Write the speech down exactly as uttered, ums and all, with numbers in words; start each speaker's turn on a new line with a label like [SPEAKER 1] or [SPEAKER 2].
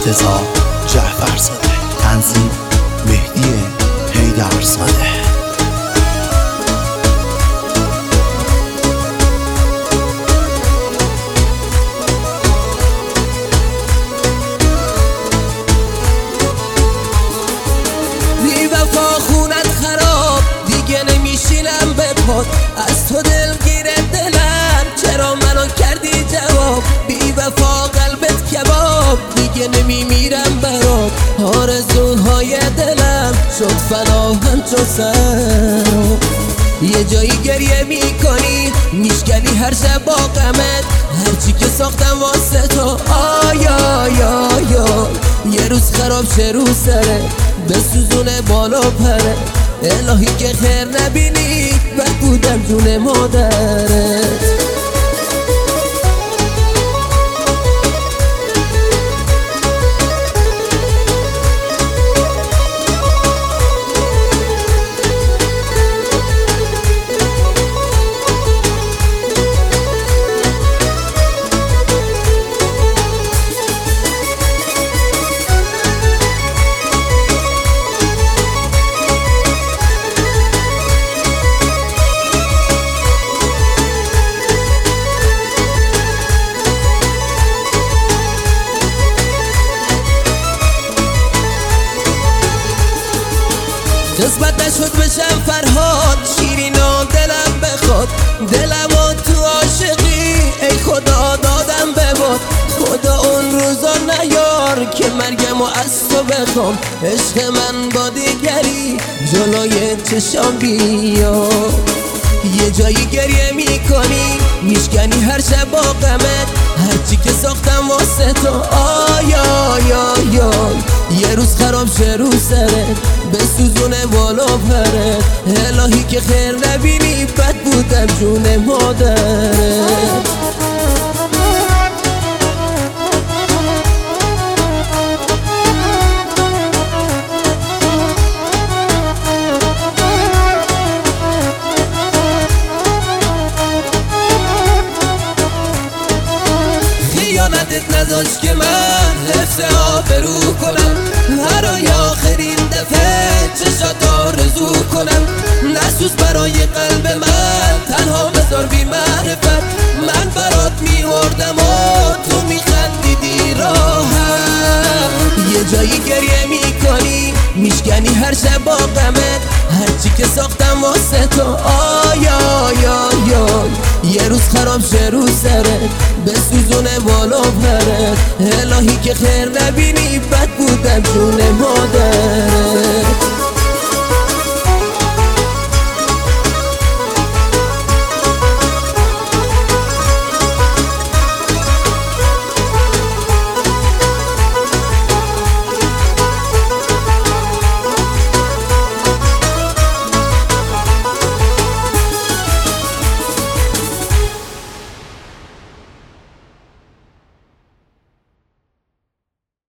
[SPEAKER 1] انتزاع جعفرزاده، تنظیم مهدی حیدرزاده.
[SPEAKER 2] بی وفا خونت خراب دیگه نمیشینم به پات، از تو دلگیر دلم چرا منو کردی جواب. بی وفا قلبت کباب دیگه نمیمیرم برات، آرزوهای دلم شد فنا همچو سراب. یه جایی گریه میکنی میشکنی هر شب با غمت، هرچی که ساختم واسه تو آیا آیا آیا یه روز خراب شه رو سره بسوزونه بالا پره. الهی که خیر نبینی بد بودم جون مادرت. قسمت نشد بشم فرهاد شیرینا دلم بخواد، دلم و تو عاشقی ای خدا دادم به باد. خدا اون روزا نیار که مرگم و از تو بخوام، عشق من با دیگری جلوی چشام بیا. یه جایی گریه میکنی میشکنی هر شب با غمت، هرچی که ساختم واسه تو آیا آیا آیا یه روز خراب شه رو سرت بسوزونه بالا پرت. الهی که خیر نبینی بد بودم جون مادرت. خیانتت نذاشت که من حفظ آبرو کنم، برای آخرین دفعه چشات آرزو کنم. نسوز برای قلب من تنها بذار بی معرفت، من برات میوردم و تو میخندیدی راحت. یه جایی گریه میکنی میشکنی هر شب با غمت، هرچی که ساختم واسه تو آیا آیا آیا یه روز خراب شه رو سرت بسوزونه بالا پرت. الهی که خیر نبینی بد بودم جون مادرت.